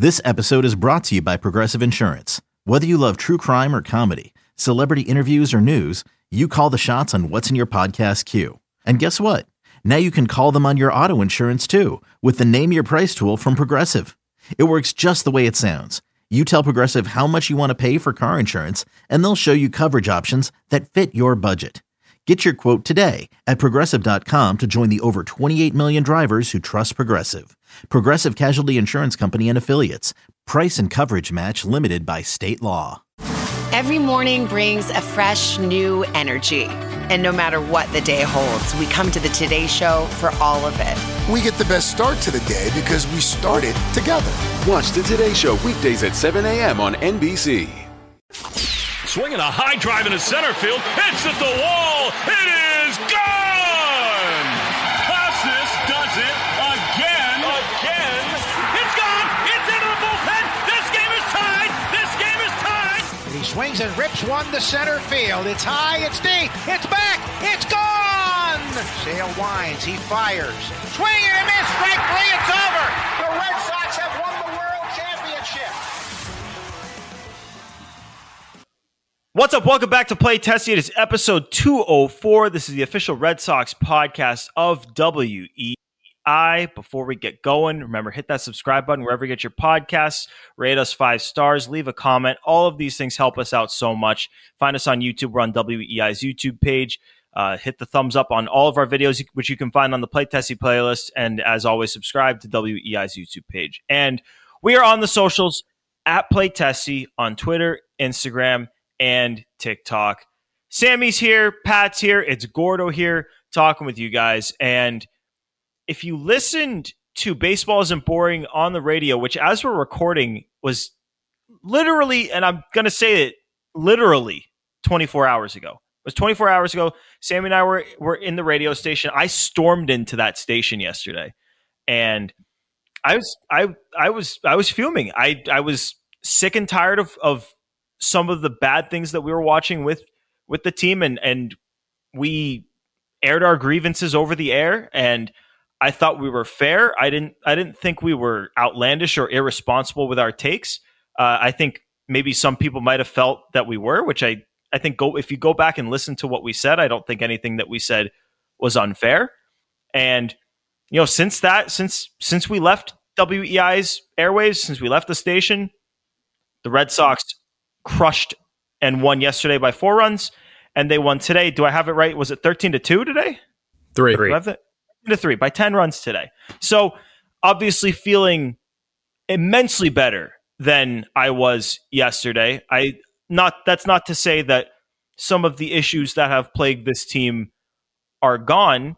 This episode is brought to you by Progressive Insurance. Whether you love true crime or comedy, celebrity interviews or news, you call the shots on what's in your podcast queue. And guess what? Now you can call them on your auto insurance too with the Name Your Price tool from Progressive. It works just the way it sounds. You tell Progressive how much you want to pay for car insurance, and they'll show you coverage options that fit your budget. Get your quote today at Progressive.com to join the over 28 million drivers who trust Progressive. Progressive Casualty Insurance Company and Affiliates. Price and coverage match limited by state law. Every morning brings a fresh, new energy. And no matter what the day holds, we come to the Today Show for all of it. We get the best start to the day because we started together. Watch the Today Show weekdays at 7 a.m. on NBC. Swinging a high drive into center field. Hits at the wall. It is gone! Casas does it again. It's gone! It's into the bullpen! This game is tied! And he swings and rips one to center field. It's high, it's deep, it's back, it's gone! Sale winds, he fires. Swing and a miss, strike three, it's over! The Red Sox have won the World Championship! What's up? Welcome back to Play Tessie. It is episode 204. This is the official Red Sox podcast of WEI. Before we get going, remember, hit that subscribe button wherever you get your podcasts. Rate us 5 stars. Leave a comment. All of these things help us out so much. Find us on YouTube. We're on WEI's YouTube page. Hit the thumbs up on all of our videos, which you can find on the Play Tessie playlist. And as always, subscribe to WEI's YouTube page. And we are on the socials at Play Tessie on Twitter, Instagram, and TikTok. Sammy's here, Pat's here, it's Gordo here talking with you guys. And if you listened to Baseball Isn't Boring on the radio, which as we're recording was literally, and I'm going to say it literally 24 hours ago. It was 24 hours ago. Sammy and I were in the radio station. I stormed into that station yesterday, and I was fuming. I was sick and tired of some of the bad things that we were watching with the team, and we aired our grievances over the air, and I thought we were fair. I didn't think we were outlandish or irresponsible with our takes. I think maybe some people might have felt that we were, which I think if you go back and listen to what we said, I don't think anything that we said was unfair. And since we left WEI's airwaves, since we left the station, the Red Sox crushed and won yesterday by 4 runs, and they won today. Do I have it right? Was it 13-2 today? 3. Do I have that? 3 by 10 runs today. So obviously feeling immensely better than I was yesterday. That's not to say that some of the issues that have plagued this team are gone.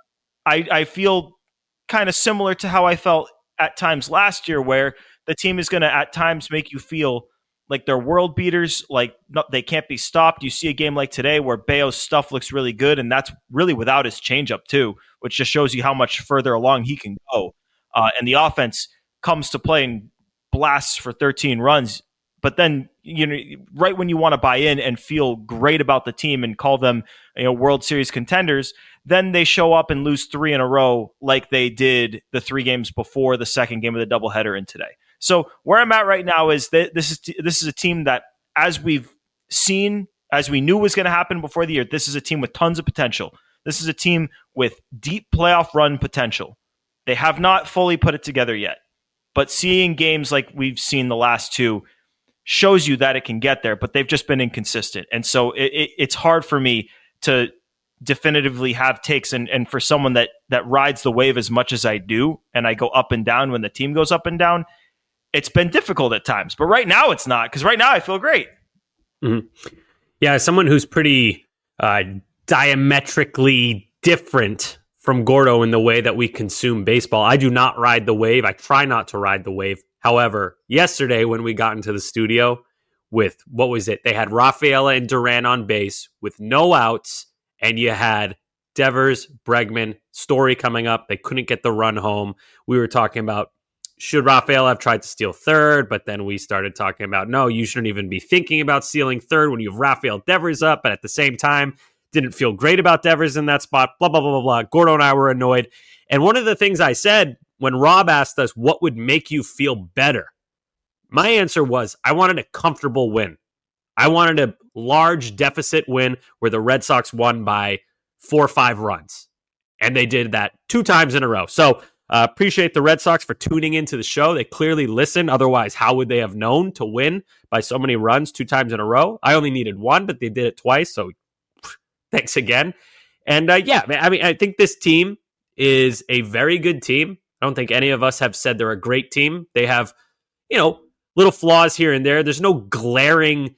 I feel kind of similar to how I felt at times last year, where the team is going to at times make you feel like they're world beaters, like they can't be stopped. You see a game like today where Bayo's stuff looks really good, and that's really without his changeup too, which just shows you how much further along he can go. And the offense comes to play and blasts for 13 runs. But then, right when you want to buy in and feel great about the team and call them, World Series contenders, then they show up and lose 3 in a row like they did the 3 games before the second game of the doubleheader in today. So where I'm at right now is that this is a team that, as we've seen, as we knew was going to happen before the year, this is a team with tons of potential. This is a team with deep playoff run potential. They have not fully put it together yet, but seeing games like we've seen the last 2 shows you that it can get there, but they've just been inconsistent. And so it's hard for me to definitively have takes, and for someone that rides the wave as much as I do, and I go up and down when the team goes up and down, it's been difficult at times. But right now it's not, because right now I feel great. Mm-hmm. Yeah, as someone who's pretty diametrically different from Gordo in the way that we consume baseball, I do not ride the wave. I try not to ride the wave. However, yesterday when we got into the studio with, what was it? They had Rafaela and Duran on base with no outs, and you had Devers, Bregman, Story coming up. They couldn't get the run home. We were talking about, should Rafael have tried to steal third? But then we started talking about, no, you shouldn't even be thinking about stealing third when you have Rafael Devers up. But at the same time, didn't feel great about Devers in that spot, blah, blah, blah, blah, blah. Gordo and I were annoyed. And one of the things I said when Rob asked us what would make you feel better My answer was I wanted a comfortable win. I wanted a large deficit win where the Red Sox won by 4 or 5 runs. And they did that 2 times in a row. So appreciate the Red Sox for tuning into the show. They clearly listen. Otherwise, how would they have known to win by so many runs 2 times in a row? I only needed 1, but they did it twice. So thanks again. And I think this team is a very good team. I don't think any of us have said they're a great team. They have, little flaws here and there. There's no glaring,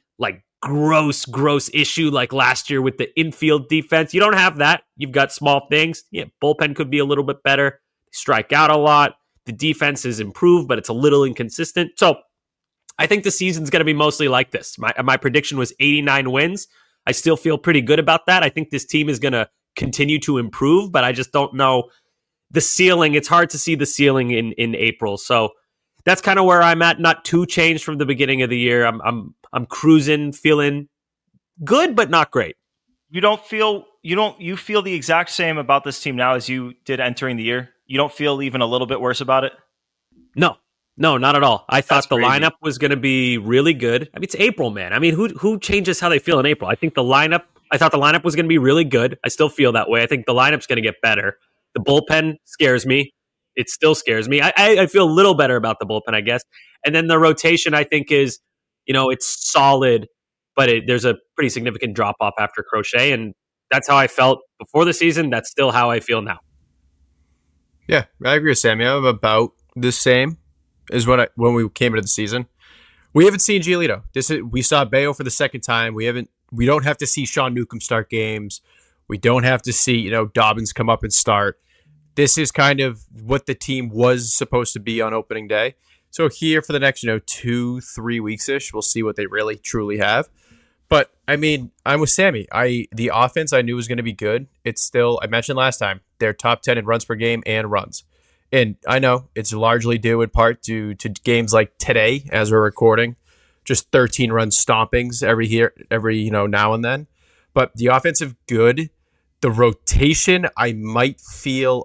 gross issue like last year with the infield defense. You don't have that. You've got small things. Yeah, bullpen could be a little bit better. They strike out a lot. The defense is improved, but it's a little inconsistent. So I think the season's going to be mostly like this. My prediction was 89 wins. I still feel pretty good about that. I think this team is going to continue to improve, but I just don't know the ceiling. It's hard to see the ceiling in April. So that's kind of where I'm at. Not too changed from the beginning of the year. I'm cruising, feeling good, but not great. You feel the exact same about this team now as you did entering the year? You don't feel even a little bit worse about it? No, not at all. I thought the lineup was going to be really good. I mean, it's April, man. I mean, who changes how they feel in April? I thought the lineup was going to be really good. I still feel that way. I think the lineup's going to get better. The bullpen scares me. It still scares me. I feel a little better about the bullpen, I guess. And then the rotation, I think, is, it's solid, but there's a pretty significant drop-off after Crochet, and that's how I felt before the season. That's still how I feel now. Yeah, I agree with Sammy. I'm about the same as when we came into the season. We haven't seen Giolito. We saw Bayo for the second time. We don't have to see Sean Newcomb start games. We don't have to see, Dobbins come up and start. This is kind of what the team was supposed to be on opening day. So here for the next, 2-3 weeks-ish, we'll see what they really truly have. But, I mean, I'm with Sammy. The offense I knew was going to be good. It's still, I mentioned last time, they're top 10 in runs per game and runs. And I know it's largely due in part to games like today, as we're recording, just 13-run stompings every now and then. But the offensive good. The rotation, I might feel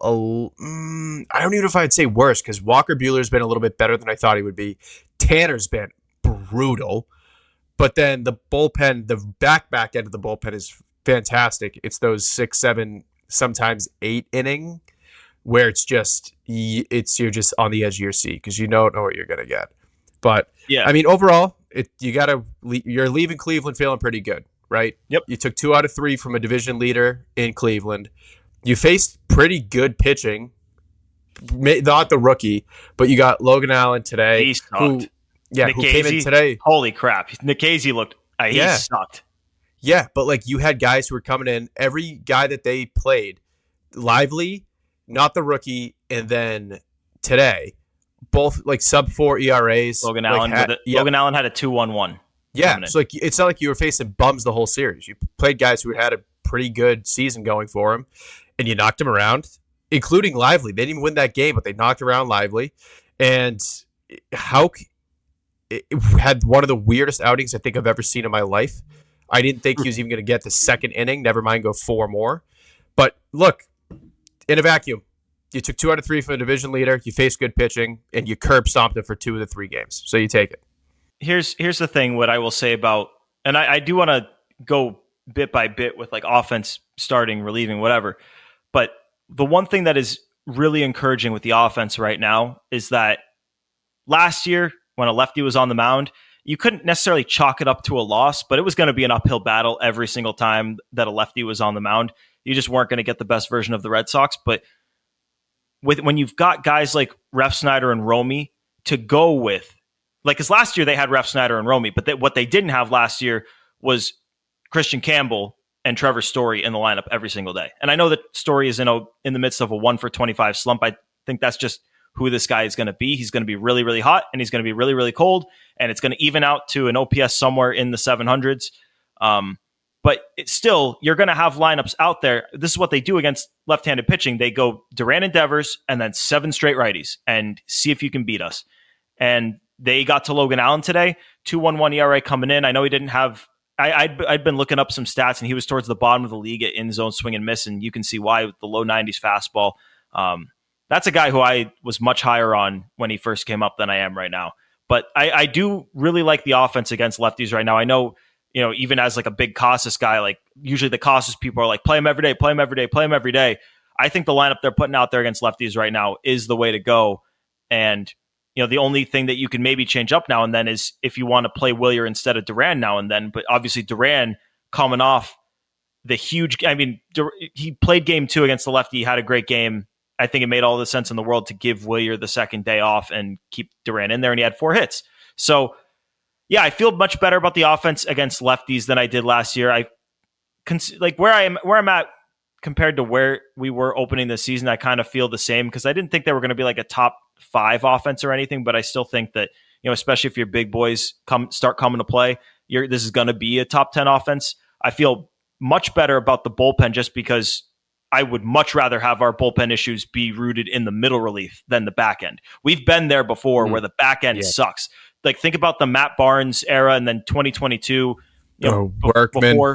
I don't even know if I'd say worse, because Walker Buehler's been a little bit better than I thought he would be. Tanner's been brutal. But then the bullpen, the back end of the bullpen is fantastic. It's those 6, 7, sometimes 8 inning where you're just on the edge of your seat because you don't know what you're going to get. But yeah, I mean, overall, you're leaving Cleveland feeling pretty good. Right? Yep. You took 2 out of 3 from a division leader in Cleveland. You faced pretty good pitching, not the rookie, but you got Logan Allen today. He sucked. Who came in today. Holy crap. Nikhazy looked, he sucked. Yeah, but you had guys who were coming in. Every guy that they played, Lively, not the rookie, and then today, both sub-4 ERAs. Logan Allen had a 2.11. Yeah, so it's not like you were facing bums the whole series. You played guys who had a pretty good season going for them, and you knocked them around, including Lively. They didn't even win that game, but they knocked around Lively. And it had one of the weirdest outings I think I've ever seen in my life. I didn't think he was even going to get the second inning, never mind go 4 more. But look, in a vacuum, you took 2 out of 3 from a division leader, you faced good pitching, and you curb stomped it for 2 of the 3 games. So you take it. Here's the thing, what I will say about, and I do want to go bit by bit with offense starting, relieving, whatever. But the one thing that is really encouraging with the offense right now is that last year when a lefty was on the mound, you couldn't necessarily chalk it up to a loss, but it was going to be an uphill battle every single time that a lefty was on the mound. You just weren't going to get the best version of the Red Sox. But when you've got guys like Refsnyder and Romy to go with, because last year they had Refsnyder and Romy, but what they didn't have last year was Christian Campbell and Trevor Story in the lineup every single day. And I know that Story is in the midst of a 1-for-25 slump. I think that's just who this guy is going to be. He's going to be really, really hot, and he's going to be really, really cold, and it's going to even out to an OPS somewhere in the 700s. But it's still, you're going to have lineups out there. This is what they do against left-handed pitching. They go Duran and Devers and then 7 straight righties and see if you can beat us. And they got to Logan Allen today, 2.11 ERA coming in. I know he didn't have. I'd been looking up some stats, and he was towards the bottom of the league at in-zone swing and miss, and you can see why with the low 90s fastball. That's a guy who I was much higher on when he first came up than I am right now. But I do really like the offense against lefties right now. I know, even as like a big Casas guy, like usually the Casas people are like, play him every day, play him every day, play him every day. I think the lineup they're putting out there against lefties right now is the way to go. And, the only thing that you can maybe change up now and then is if you want to play Wilyer instead of Duran now and then. But obviously Duran coming off the huge, he played game 2 against the lefty. He had a great game. I think it made all the sense in the world to give Wilyer the second day off and keep Duran in there. And he had 4 hits. So yeah, I feel much better about the offense against lefties than I did last year. Where I'm at compared to where we were opening the season, I kind of feel the same because I didn't think they were going to be like a top 5 offense or anything, but I still think that, especially if your big boys start coming to play, this is going to be a top 10 offense. I feel much better about the bullpen just because I would much rather have our bullpen issues be rooted in the middle relief than the back end. We've been there before where the back end sucks. Like think about the Matt Barnes era and then 2022, Workman. Before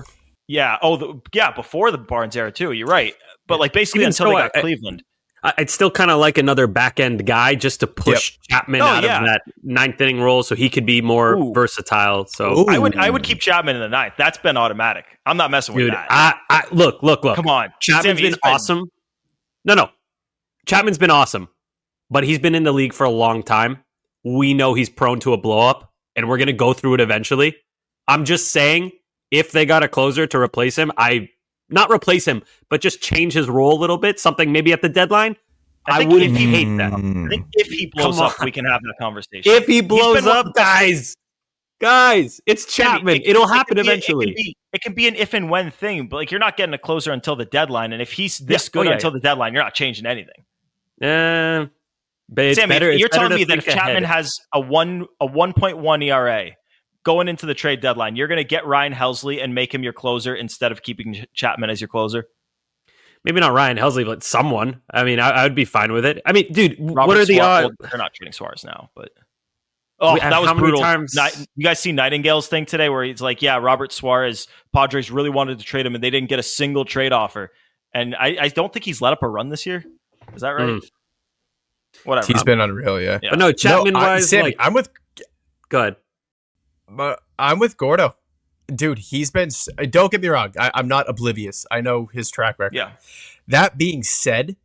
the Barnes era too. You're right. But like basically until they got Cleveland. I'd still kind of like another back end guy just to push Chapman out of that 9th inning role so he could be more versatile. So I would keep Chapman in the 9th. That's been automatic. I'm not messing with that. Look. Come on. Chapman's been awesome. No. Chapman's been awesome, but he's been in the league for a long time. We know he's prone to a blow up, and we're going to go through it eventually. I'm just saying, if they got a closer to replace him, not replace him, but just change his role a little bit, something maybe at the deadline, I wouldn't hate that. I think if he blows up, we can have that conversation. If he blows up, guys, it's Chapman. It'll happen eventually. It can be an if and when thing, but like you're not getting a closer until the deadline. And if he's this good until the deadline, you're not changing anything. But it's Sammy, better. You're telling me that if Chapman has a 1.1 ERA going into the trade deadline, you're going to get Ryan Helsley and make him your closer instead of keeping Chapman as your closer? Maybe not Ryan Helsley, but someone. I mean, I would be fine with it. I mean, dude, Robert what are the Suarez, odds? They're not trading Suarez now, but that was brutal. You guys see Nightingale's thing today where he's like, yeah, Robert Suarez, Padres really wanted to trade him and they didn't get a single trade offer. And I don't think he's let up a run this year. Is that right? Whatever. He's been unreal, yeah. But no, Chapman-wise, Sammy, I'm with... Go ahead. But I'm with Gordo. Dude, he's been... Don't get me wrong. I'm not oblivious. I know his track record. Yeah. That being said,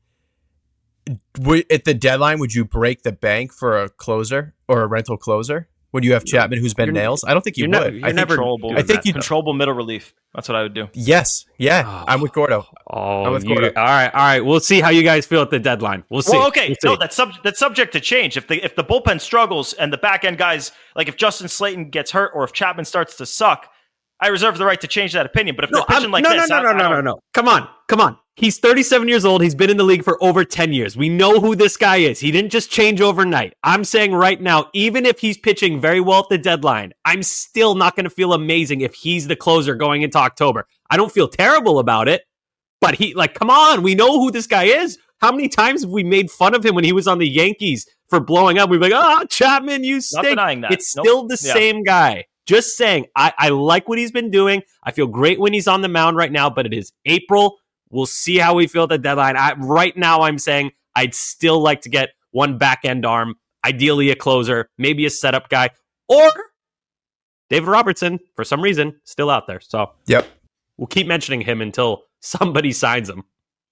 at the deadline, would you break the bank for a closer or a rental closer? When you have Chapman, who's been nails? I don't think you would. I think controllable middle relief. That's what I would do. Yes. Yeah. I'm with Gordo. I'm with Gordo. All right. We'll see how you guys feel at the deadline. We'll see. Well, okay. No, that's subject to change. If the bullpen struggles and the back end guys, like if Justin Slayton gets hurt or if Chapman starts to suck, I reserve the right to change that opinion. But if they're pitching like this... No. Come on. He's 37 years old. He's been in the league for over 10 years. We know who this guy is. He didn't just change overnight. I'm saying right now, even if he's pitching very well at the deadline, I'm still not going to feel amazing if he's the closer going into October. I don't feel terrible about it, but come on. We know who this guy is. How many times have we made fun of him when he was on the Yankees for blowing up? We'd be like, Chapman, you stink. Not denying that. It's still the same guy. Just saying, I like what he's been doing. I feel great when he's on the mound right now, but it is April. We'll see how we feel at the deadline. Right now, I'm saying I'd still like to get one back-end arm, ideally a closer, maybe a setup guy, or David Robertson, for some reason, still out there. So we'll keep mentioning him until somebody signs him.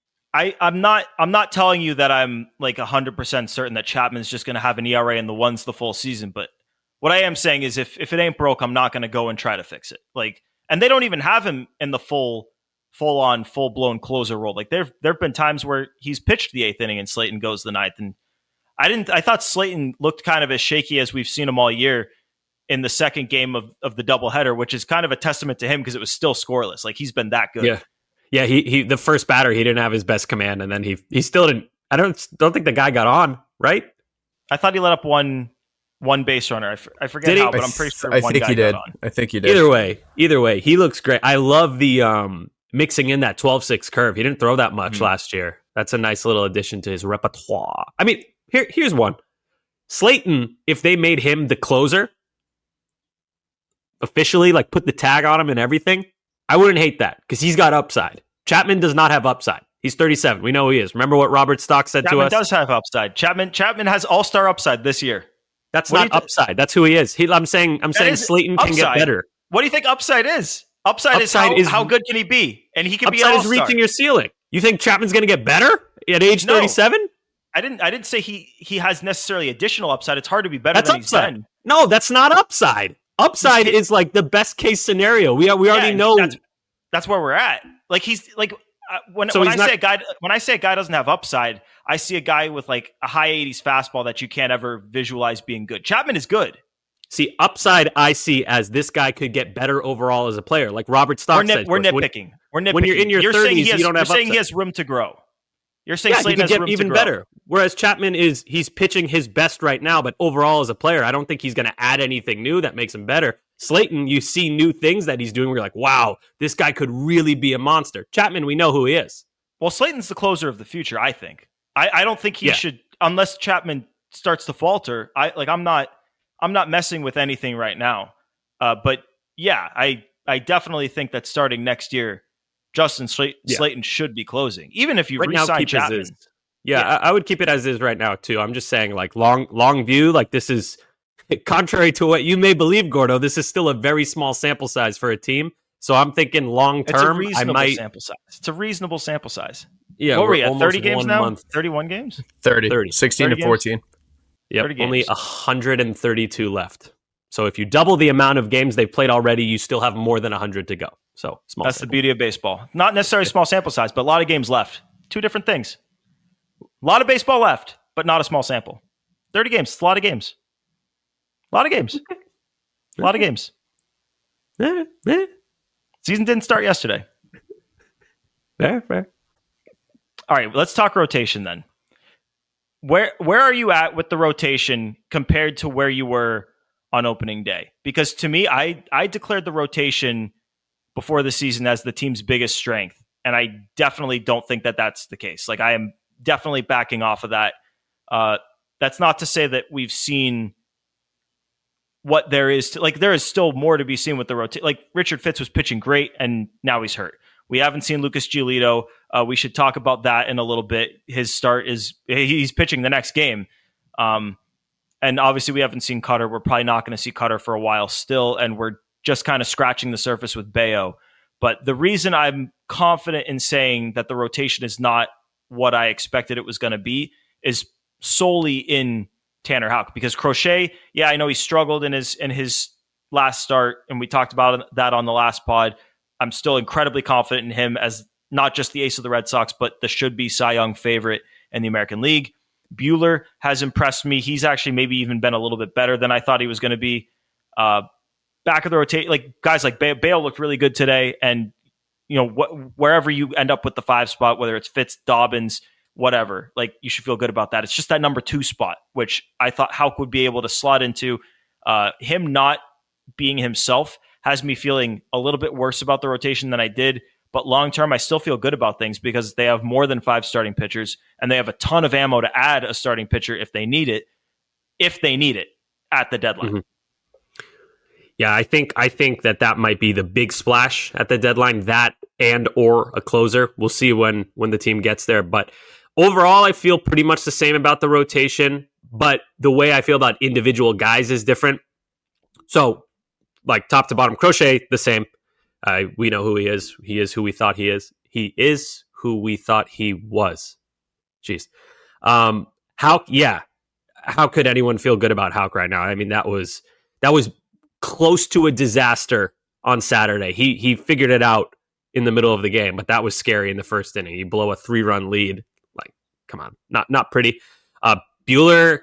I'm not telling you that I'm like 100% certain that Chapman's just going to have an ERA in the ones the full season, but what I am saying is if it ain't broke, I'm not going to go and try to fix it. And they don't even have him in the full-on, full-blown closer role. Like there have been times where he's pitched the 8th inning and Slayton goes the 9th. And I thought Slayton looked kind of as shaky as we've seen him all year in the second game of the doubleheader, which is kind of a testament to him because it was still scoreless. Like he's been that good. Yeah. He the first batter, he didn't have his best command, and then he still didn't. I don't think the guy got on, right? I thought he let up one base runner. I forget how, but I'm pretty sure one guy got on. I think he did. Either way, he looks great. I love the mixing in that 12-6 curve. He didn't throw that much last year. That's a nice little addition to his repertoire. I mean, here's one. Slayton, if they made him the closer, officially, like put the tag on him and everything, I wouldn't hate that because he's got upside. Chapman does not have upside. He's 37. We know who he is. Remember what Robert Stock said to us? Chapman does have upside. Chapman has all-star upside this year. That's not upside. That's who he is. I'm saying Slayton can get better. What do you think upside is? Upside is how good can he be? And he can be an all-star. Upside is reaching your ceiling. You think Chapman's going to get better at age 37? I didn't say he has necessarily additional upside. It's hard to be better than upside. He's been. No, that's not upside. Upside is like the best case scenario. We already know that's where we're at. Like he's like when I say a guy doesn't have upside, I see a guy with like a high 80s fastball that you can't ever visualize being good. Chapman is good. See, upside I see as this guy could get better overall as a player. Like Robert Stock said. We're nitpicking. When you're in your 30s, you don't have upside. You're saying he has room to grow. You're saying Slayton has room even to grow. better. Whereas Chapman he's pitching his best right now, but overall as a player, I don't think he's going to add anything new that makes him better. Slayton, you see new things that he's doing where you're like, wow, this guy could really be a monster. Chapman, we know who he is. Well, Slayton's the closer of the future, I think. I don't think he should, unless Chapman starts to falter. I'm not messing with anything right now. But yeah, I definitely think that starting next year, Justin Slayton should be closing, even if you re-sign Chapman. I would keep it as is right now too. I'm just saying, like long view, like this is contrary to what you may believe, Gordo. This is still a very small sample size for a team. So I'm thinking long term. It's a reasonable sample size. Yeah, what were we at? 30 games now? Month. 31 games? 30. 16 to 14. Yep, only 132 left. So if you double the amount of games they've played already, you still have more than 100 to go. So small. That's the beauty of baseball. Not necessarily small sample size, but a lot of games left. Two different things. A lot of baseball left, but not a small sample. 30 games. It's a lot of games. A lot of games. A lot of games. Season didn't start yesterday. Fair. All right, let's talk rotation then. Where are you at with the rotation compared to where you were on opening day? Because to me, I declared the rotation before the season as the team's biggest strength, and I definitely don't think that that's the case. Like, I am definitely backing off of that. That's not to say that we've seen what there is to, like, there is still more to be seen with the rotation. Like, Richard Fitts was pitching great, and now he's hurt. We haven't seen Lucas Giolito. We should talk about that in a little bit. His start he's pitching the next game. And obviously we haven't seen Cutter. We're probably not going to see Cutter for a while still. And we're just kind of scratching the surface with Bayo. But the reason I'm confident in saying that the rotation is not what I expected it was going to be is solely in Tanner Houck, because Crochet, I know he struggled in his last start, and we talked about that on the last pod. I'm still incredibly confident in him as not just the ace of the Red Sox, but the should-be Cy Young favorite in the American League. Buehler has impressed me. He's actually maybe even been a little bit better than I thought he was going to be. Back of the rotation, like guys like Bale looked really good today, and wherever you end up with the 5 spot, whether it's Fitz, Dobbins, whatever, like you should feel good about that. It's just that number 2 spot, which I thought Houck would be able to slot into. Him not being himself has me feeling a little bit worse about the rotation than I did. But long-term, I still feel good about things because they have more than 5 starting pitchers, and they have a ton of ammo to add a starting pitcher if they need it at the deadline. Mm-hmm. Yeah, I think that might be the big splash at the deadline, that and or a closer. We'll see when the team gets there. But overall, I feel pretty much the same about the rotation, but the way I feel about individual guys is different. So, like top to bottom, Crochet, the same. We know who he is. He is who we thought he is. He is who we thought he was. Jeez. Houck, yeah. How could anyone feel good about Houck right now? I mean, that was close to a disaster on Saturday. He figured it out in the middle of the game, but that was scary in the first inning. You blow a 3-run lead. Like, come on. Not pretty. Buehler,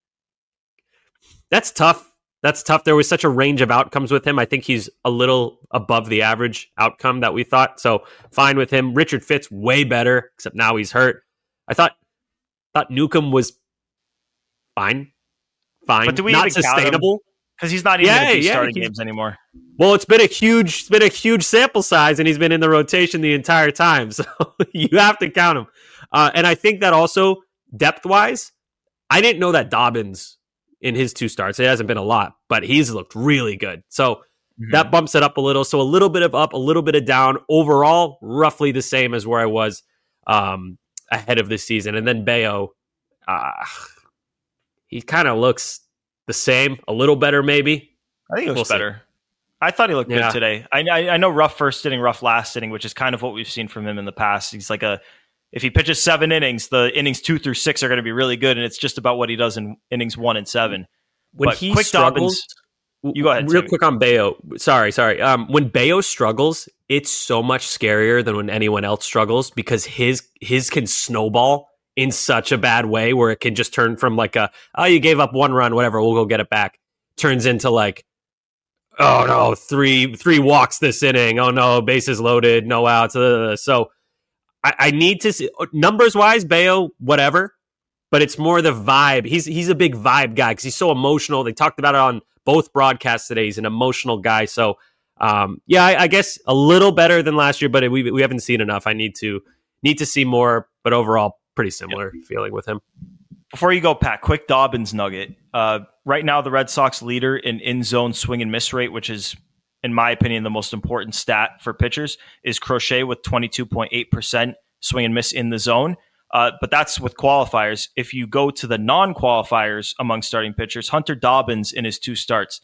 that's tough. That's tough. There was such a range of outcomes with him. I think he's a little above the average outcome that we thought. So fine with him. Richard Fitts, way better, except now he's hurt. I thought Newcomb was fine. But do we not even sustainable? Because he's not even going to be starting games anymore. Well, it's been a huge sample size, and he's been in the rotation the entire time. So you have to count him. And I think that also, depth-wise, I didn't know that Dobbins in his 2 starts, it hasn't been a lot, but he's looked really good. So that bumps it up a little. So a little bit of up, a little bit of down. Overall, roughly the same as where I was ahead of this season. And then Bayo, he kind of looks The same? A little better, maybe? I think it looks better. I thought he looked good today. I know rough first inning, rough last inning, which is kind of what we've seen from him in the past. He's like if he pitches 7 innings, the innings 2 through 6 are going to be really good, and it's just about what he does in innings 1 and 7. When but he quick struggles, Dobbins, you go ahead. Real quick on Bello. Sorry. When Bello struggles, it's so much scarier than when anyone else struggles because his can snowball in such a bad way where it can just turn from like you gave up 1 run, whatever, we'll go get it back. Turns into like, oh no, three walks this inning. Oh no, bases loaded, no outs. So I need to see numbers wise, Bello, whatever, but it's more the vibe. He's a big vibe guy because he's so emotional. They talked about it on both broadcasts today. He's an emotional guy. So I guess a little better than last year, but we haven't seen enough. I need to see more, but overall pretty similar feeling with him. Before you go, Pat, quick Dobbins nugget. Right now, the Red Sox leader in zone swing and miss rate, which is, in my opinion, the most important stat for pitchers, is Crochet with 22.8% swing and miss in the zone. But that's with qualifiers. If you go to the non-qualifiers among starting pitchers, Hunter Dobbins in his 2 starts,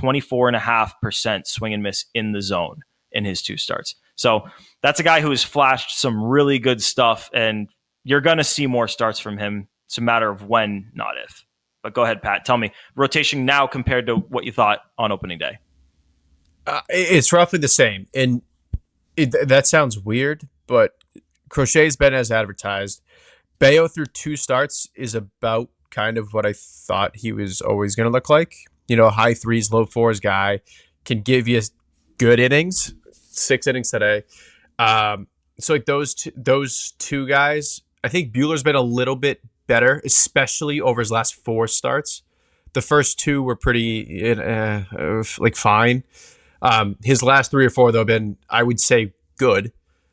24.5% swing and miss in the zone in his 2 starts. So that's a guy who has flashed some really good stuff, and you're going to see more starts from him. It's a matter of when, not if. But go ahead, Pat. Tell me, rotation now compared to what you thought on opening day. It's roughly the same. And that sounds weird, but Crochet's been as advertised. Bello through 2 starts is about kind of what I thought he was always going to look like. High 3s, low 4s guy, can give you good innings, 6 innings today. So like those two guys, I think Buehler's been a little bit better, especially over his last 4 starts. The first 2 were pretty fine. His last 3 or 4 though have been, I would say, good.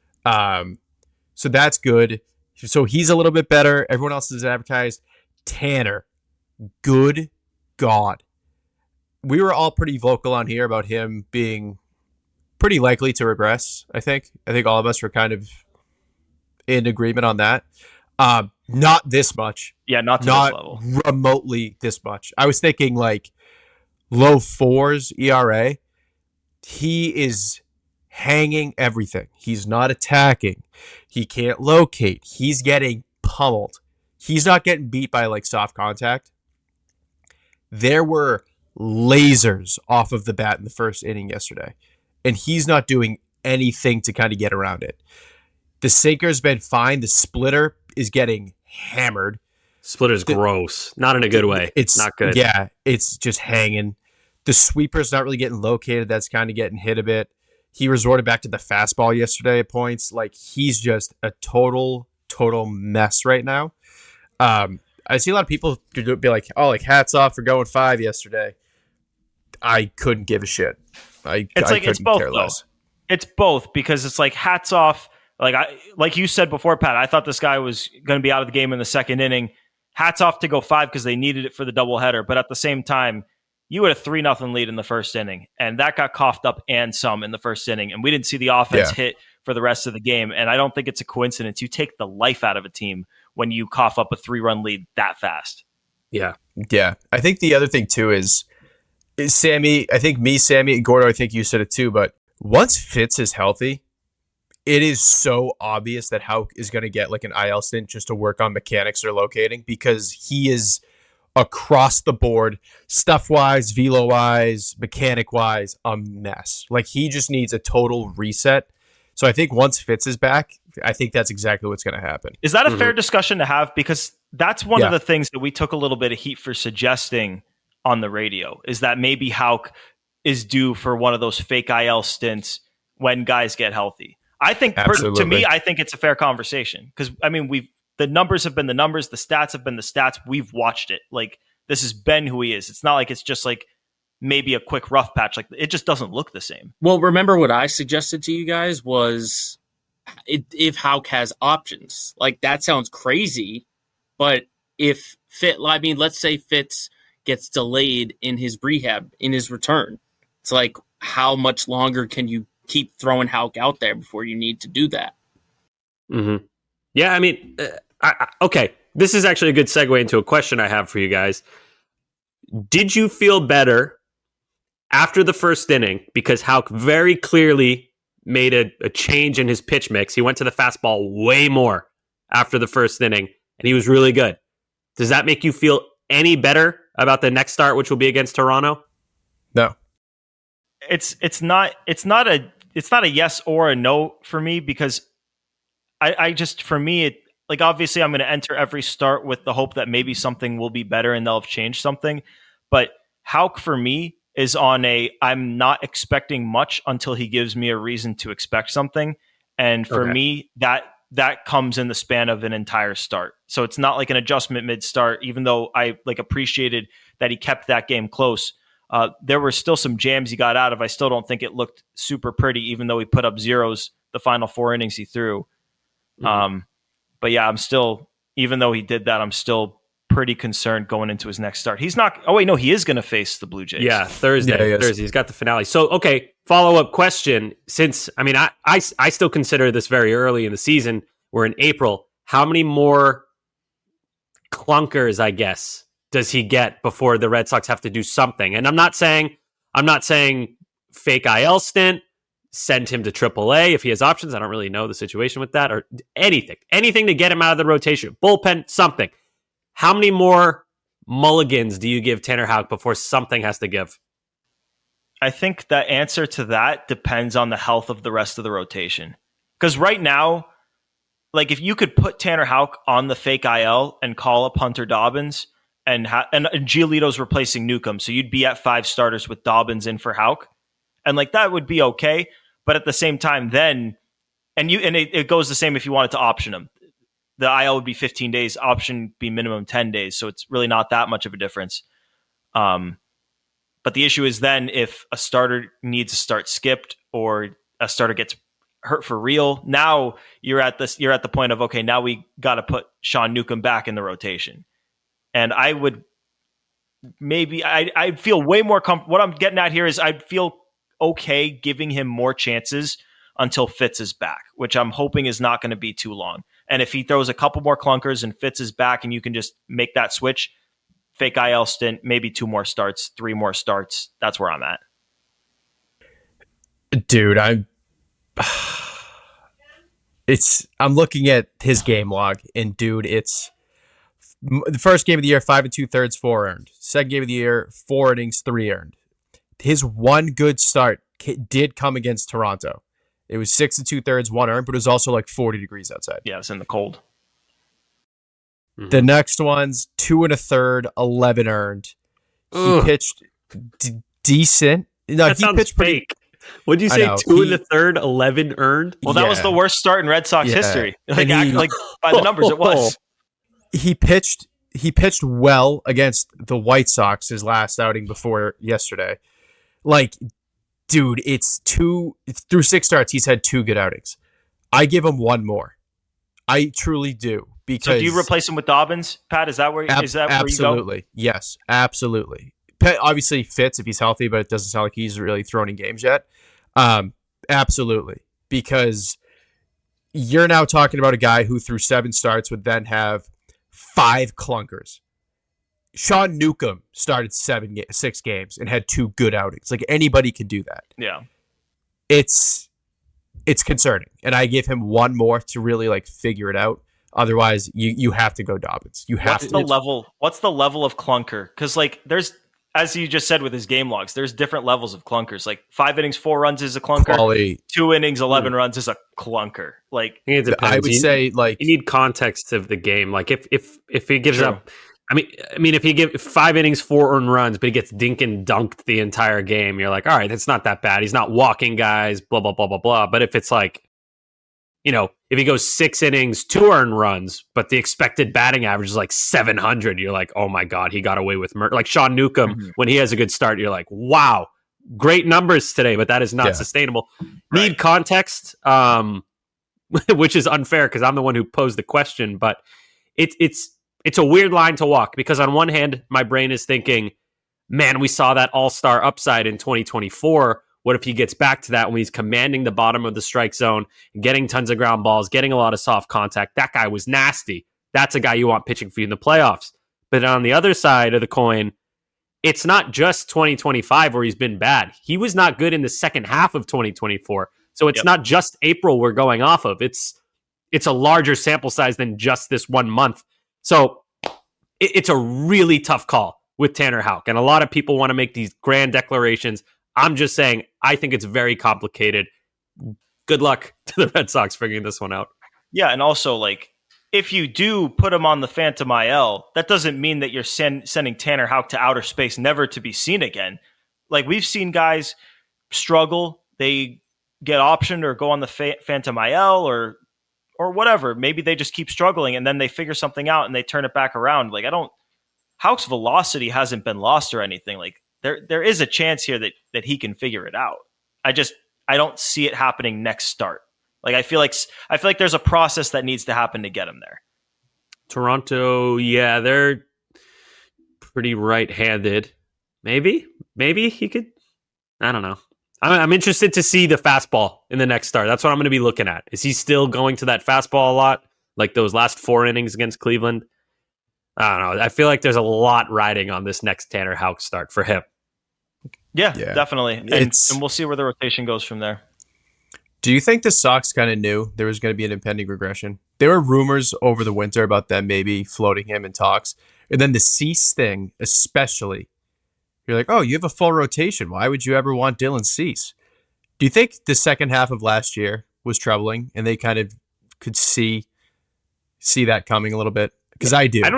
So that's good. So he's a little bit better. Everyone else is advertised. Tanner, good God. We were all pretty vocal on here about him being pretty likely to regress, I think. I think all of us were kind of in agreement on that. Not this much. Yeah, not this level. Remotely this much. I was thinking like low 4s ERA. He is hanging everything. He's not attacking. He can't locate. He's getting pummeled. He's not getting beat by like soft contact. There were lasers off of the bat in the first inning yesterday, and he's not doing anything to kind of get around it. The sinker's been fine. The splitter is getting hammered. Splitter's gross. Not in a good way. It's not good. Yeah, it's just hanging. The sweeper's not really getting located. That's kind of getting hit a bit. He resorted back to the fastball yesterday at points. Like, he's just a total mess right now. I see a lot of people be like, oh, like, hats off for going 5 yesterday. I couldn't give a shit. It's both, though. It's both, because it's like, hats off. Like you said before, Pat, I thought this guy was going to be out of the game in the second inning. Hats off to go 5 because they needed it for the doubleheader. But at the same time, you had a 3-0 lead in the first inning, and that got coughed up and some in the first inning, and we didn't see the offense hit for the rest of the game. And I don't think it's a coincidence. You take the life out of a team when you cough up a 3-run lead that fast. Yeah. I think the other thing too is Sammy. I think Sammy, Gordo, I think you said it too. But once Fitz is healthy, it is so obvious that Houck is going to get like an IL stint just to work on mechanics or locating, because he is across the board, stuff-wise, velo-wise, mechanic-wise, a mess. Like, he just needs a total reset. So I think once Fitz is back, I think that's exactly what's going to happen. Is that a fair discussion to have? Because that's one of the things that we took a little bit of heat for suggesting on the radio, is that maybe Houck is due for one of those fake IL stints when guys get healthy. I think, to me, I think it's a fair conversation. Because, I mean, the numbers have been the numbers. The stats have been the stats. We've watched it. Like, this has been who he is. It's not like it's just like maybe a quick rough patch. Like, it just doesn't look the same. Well, remember what I suggested to you guys was if Houck has options. Like, that sounds crazy, but if let's say Fitz gets delayed in his rehab, in his return, it's like, how much longer can you keep throwing Houck out there before you need to do that? Mm-hmm. Yeah, I mean, okay. This is actually a good segue into a question I have for you guys. Did you feel better after the first inning? Because Houck very clearly made a change in his pitch mix. He went to the fastball way more after the first inning, and he was really good. Does that make you feel any better about the next start, which will be against Toronto? No. It's not a yes or a no for me, because I just, for me, like, obviously I'm going to enter every start with the hope that maybe something will be better and they'll have changed something. But Houck, for me, is on I'm not expecting much until he gives me a reason to expect something. And for me, that comes in the span of an entire start. So it's not like an adjustment mid-start, even though I appreciated that he kept that game close. There were still some jams he got out of. I still don't think it looked super pretty, even though he put up zeros the final 4 innings he threw. But yeah, I'm still, even though he did that, I'm still pretty concerned going into his next start. He's not. Oh wait, no, he is going to face the Blue Jays. Yeah, Thursday. He's got the finale. So, okay, follow-up question. Since, I mean, I still consider this very early in the season. We're in April. How many more clunkers, I guess, does he get before the Red Sox have to do something? And I'm not saying fake IL stint, send him to AAA if he has options. I don't really know the situation with that, or anything to get him out of the rotation, bullpen, something. How many more mulligans do you give Tanner Houck before something has to give? I think the answer to that depends on the health of the rest of the rotation. Because right now, like, if you could put Tanner Houck on the fake IL and call up Hunter Dobbins, and Giolito's replacing Newcomb, so you'd be at 5 starters with Dobbins in for Houck, and like that would be okay. But at the same time, then, it goes the same if you wanted to option him. The IL would be 15 days, option be minimum 10 days. So it's really not that much of a difference. But the issue is then if a starter needs a start skipped or a starter gets hurt for real, now you're at the point of, okay, now we got to put Sean Newcomb back in the rotation. And I would I'd feel way more comfortable. What I'm getting at here is I'd feel okay giving him more chances until Fitz is back, which I'm hoping is not going to be too long. And if he throws a couple more clunkers and Fitz is back and you can just make that switch, fake IL stint, maybe 2 more starts, 3 more starts. That's where I'm at. Dude, I'm looking at his game log, and dude, it's the first game of the year, 5 2/3, 4 earned. Second game of the year, 4 innings, 3 earned. His one good start did come against Toronto. It was 6 2/3, 1 earned, but it was also like 40 degrees outside. Yeah, it's in the cold. Mm-hmm. The next one's 2 1/3, 11 earned. He pitched decent. No, that sounds pitched fake. What'd you say? 2 1/3, 11 earned? Well, that was the worst start in Red Sox history. Like by the numbers, it was. He pitched well against the White Sox his last outing before yesterday. Like, dude, it's through 6 starts, he's had 2 good outings. I give him 1 more. I truly do. Because so do you replace him with Dobbins, Pat? Is that where where you go? Absolutely. Yes, absolutely. Obviously fits if he's healthy, but it doesn't sound like he's really thrown in games yet. Absolutely. Because you're now talking about a guy who through 7 starts would then have 5 clunkers. Sean Newcomb started 6 games and had 2 good outings. Like, anybody could do that. Yeah. It's concerning. And I give him 1 more to really like figure it out. Otherwise, you have to go Dobbins. What's the level of clunker? Because like there's, as you just said with his game logs, there's different levels of clunkers. Like 5 innings, 4 runs is a clunker. Quality. 2 innings, 11 runs is a clunker. Like, I would say, like, you need context of the game. Like if he gives up, I mean, if he gives 5 innings, 4 earned runs, but he gets dink and dunked the entire game, you're like, all right, that's not that bad. He's not walking guys, blah blah blah blah blah. But if it's like, you know, if he goes 6 innings, 2 earned runs, but the expected batting average is like 700, you're like, oh my God, he got away with murder. Like Sean Newcomb, when he has a good start, you're like, wow, great numbers today, but that is not sustainable. Right. Need context, which is unfair because I'm the one who posed the question, but it's a weird line to walk because on one hand, my brain is thinking, man, we saw that all-star upside in 2024. What if he gets back to that when he's commanding the bottom of the strike zone, getting tons of ground balls, getting a lot of soft contact? That guy was nasty. That's a guy you want pitching for you in the playoffs. But on the other side of the coin, it's not just 2025 where he's been bad. He was not good in the second half of 2024. So it's not just April we're going off of. It's a larger sample size than just this 1 month. So it's a really tough call with Tanner Houck. And a lot of people want to make these grand declarations. I'm just saying, I think it's very complicated. Good luck to the Red Sox figuring this one out. Yeah, and also, like, if you do put him on the Phantom IL, that doesn't mean that you're sending Tanner Houck to outer space, never to be seen again. Like, we've seen guys struggle. They get optioned or go on the Phantom IL or whatever. Maybe they just keep struggling and then they figure something out and they turn it back around. Like, Houck's velocity hasn't been lost or anything. Like, there is a chance here that he can figure it out. I don't see it happening next start. Like, I feel like there's a process that needs to happen to get him there. Toronto, yeah, they're pretty right-handed. Maybe he could. I don't know. I'm interested to see the fastball in the next start. That's what I'm going to be looking at. Is he still going to that fastball a lot, like those last 4 innings against Cleveland? I don't know. I feel like there's a lot riding on this next Tanner Houck start for him. Yeah. Definitely. And we'll see where the rotation goes from there. Do you think the Sox kind of knew there was going to be an impending regression? There were rumors over the winter about them maybe floating him in talks. And then the Cease thing, especially. You're like, oh, you have a full rotation. Why would you ever want Dylan Cease? Do you think the second half of last year was troubling and they kind of could see that coming a little bit? Because I do.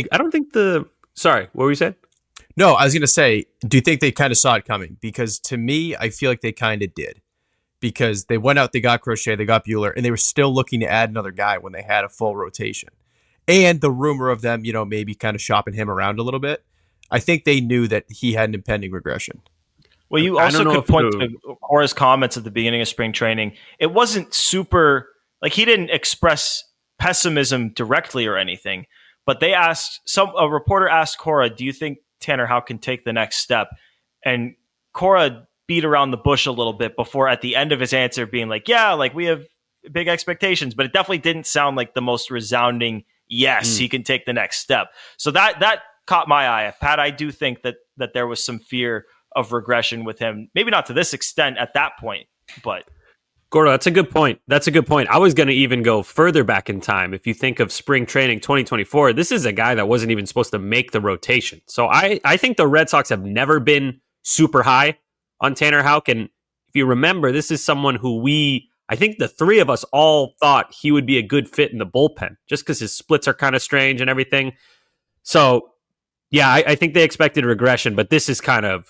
Sorry, what were you saying? No, I was going to say, do you think they kind of saw it coming? Because to me, I feel like they kind of did. Because they went out, they got Crochet, they got Buehler, and they were still looking to add another guy when they had a full rotation. And the rumor of them, maybe kind of shopping him around a little bit. I think they knew that he had an impending regression. Well, you also could point to Cora's comments at the beginning of spring training. It wasn't super, like, he didn't express pessimism directly or anything, but a reporter asked Cora, do you think Tanner Houck can take the next step? And Cora beat around the bush a little bit before at the end of his answer being like, yeah, like, we have big expectations, but it definitely didn't sound like the most resounding yes, he can take the next step. So that caught my eye. Pat, I do think that there was some fear of regression with him. Maybe not to this extent at that point, but Gordo, that's a good point. I was going to even go further back in time. If you think of spring training 2024, this is a guy that wasn't even supposed to make the rotation. So I think the Red Sox have never been super high on Tanner Houck. And if you remember, this is someone who I think the three of us all thought he would be a good fit in the bullpen just because his splits are kind of strange and everything. So yeah, I think they expected regression, but this is kind of